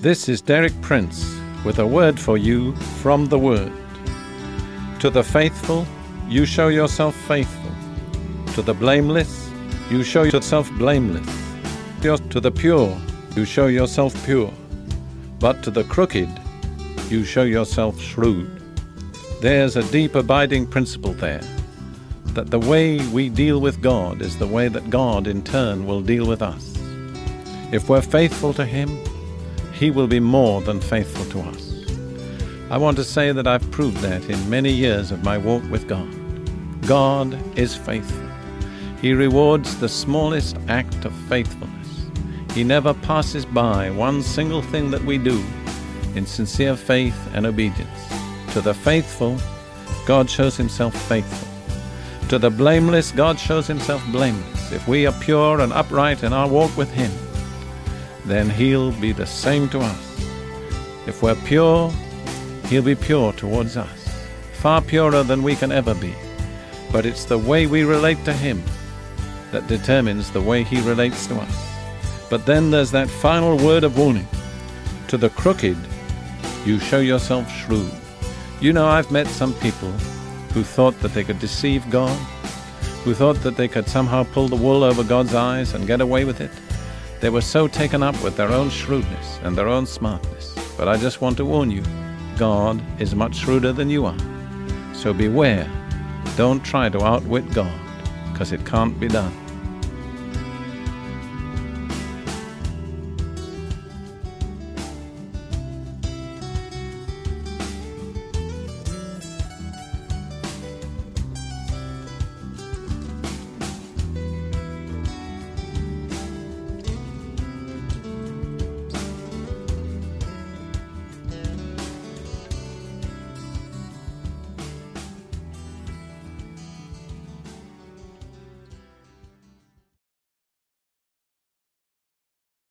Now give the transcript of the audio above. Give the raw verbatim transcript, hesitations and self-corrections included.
This is Derek Prince with a word for you from the Word. To the faithful, you show yourself faithful. To the blameless, you show yourself blameless. To the pure, you show yourself pure. But to the crooked, you show yourself shrewd. There's a deep abiding principle there, that the way we deal with God is the way that God in turn will deal with us. If we're faithful to Him, He will be more than faithful to us. I want to say that I've proved that in many years of my walk with God. God is faithful. He rewards the smallest act of faithfulness. He never passes by one single thing that we do in sincere faith and obedience. To the faithful, God shows Himself faithful. To the blameless, God shows Himself blameless. If we are pure and upright in our walk with Him, then He'll be the same to us. If we're pure, He'll be pure towards us, far purer than we can ever be. But it's the way we relate to Him that determines the way He relates to us. But then there's that final word of warning. To the crooked, you show yourself shrewd. You know, I've met some people who thought that they could deceive God, who thought that they could somehow pull the wool over God's eyes and get away with it. They were so taken up with their own shrewdness and their own smartness. But I just want to warn you, God is much shrewder than you are. So beware. Don't try to outwit God, because it can't be done.